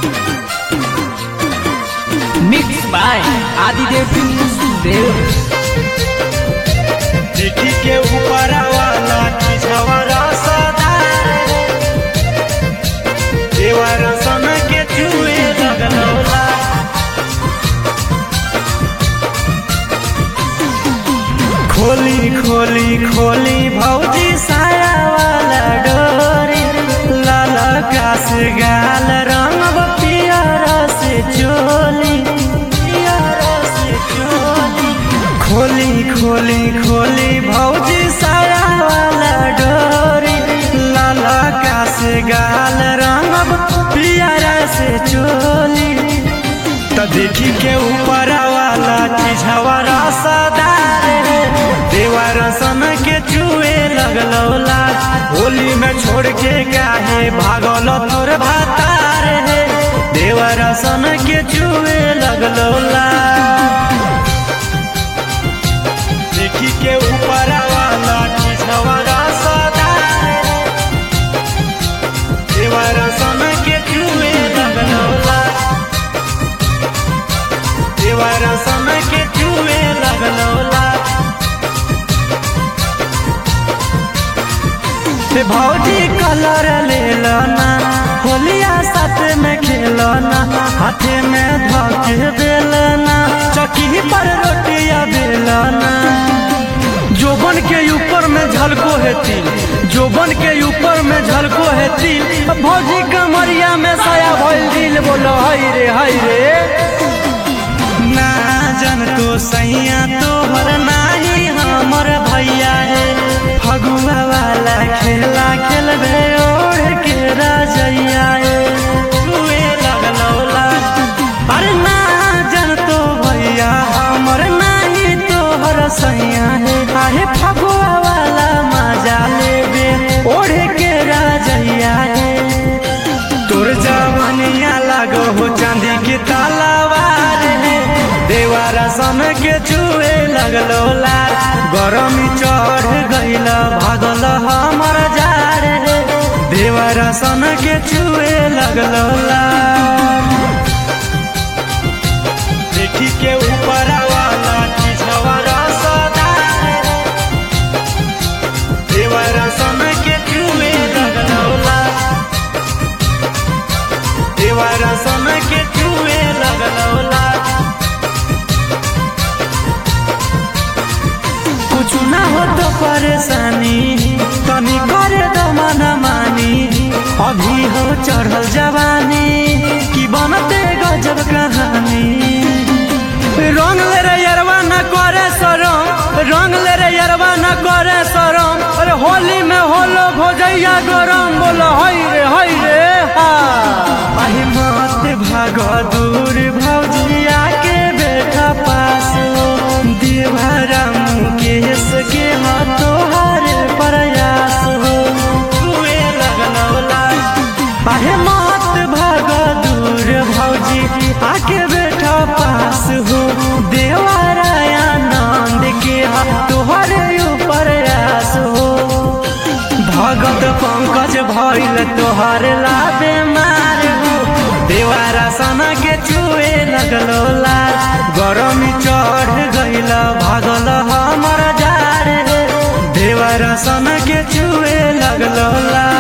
Mixed by Adidev Dev। चिट्ठी के ऊपर वाला चिझवरा सदा देवर सन के चुए लगलौला। खोली खोली खोली भौजी साया वाला डोरी, लाल कास गाल रंग पियर से चोली, पियर से चोली। खोली खोली खोली भौजी साया वाला डोरी, लाल कास गाल रंग पियर से चोली। तो देखी के ऊपर वाला चिझवरा सदा देवर सन के चुए लगलौला। होली में छोड़ के काहे भागल तोर भातार है, देवर सन के चुए लगलौला। देखी के ऊपर वाला चिझवरा सदा देवर सन के चुए लगलौला, देवर सन के चुए लगलौला। भौजी कलर ले लना, होलिया साथ में खेलना, हाथे में धके बेलना, चक्की पर रोटिया बेलना। जोबन के ऊपर में झलको है तिल, जोबन के ऊपर में झलको है तिल। भौजी कमरिया में साया भइल दिल, बोलो हाय रे हाय रे। ना जन तो सैया तोहर नाही हमर भैया है, फगुआ वाला खेला खेलबे ओढ़ के राजैया है, चुए लगलौला। अरे ना जन तो भैया हमर नाही तोहर सैया है, आहे फगुआ वाला मजा लेबे ओढ़ के राजैया है। तोर जवनिया लागो हो चांदी की तलवार है, देवर सन के चुए लगलौला। गरमी चढ़ गइल भागल हमर जार है, देवर सन के चुए लगलौला। देखी के ऊपर वाला चिझवरा सदा देवर सन के चुए लगलौला, देवर सन के चुए लगलौला। कुछ ना हो तो परेशानी तनी करे दो मन मानी, अभी हो चढ़ल जवानी की बनते गजब कहानी। रंग ले रे यरवा न करे सरम, रंग ले रे यरवा न करे सरम। अरे होली में होलो भोजैया गरम, बोलो हाय रे हाय रे हा। अहि मत भाग दूर भौजिया के बेटा पास, देवरा मुकेश के तोहर प्रयास हो, चुए लगलौला। अहे मत भाग दूर भौजी आके बेटा पास हो, देवरा आनंद के तोहर प्रयास हो। भगत पंकज भइल तोहर लाबे मार हो, देवरा सन के चुए लगलौला। गरमी चढ़ गइल भागल हमर जार है, देवर सन के चुए लगलौला।